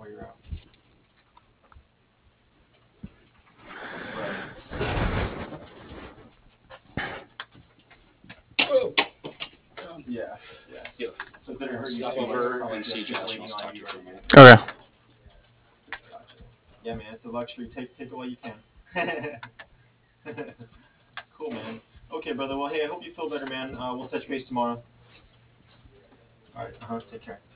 while you're out. Yeah. Yeah. So it didn't hurt you Stop too much. over It's not and like see you have Josh people wants to waiting talk on to you you or for a anything. minute. Okay. Gotcha. Yeah, man, it's a luxury. Take it while you can. Cool, man. Okay, brother. Well, hey, I hope you feel better, man. We'll touch base tomorrow. All right. Take care.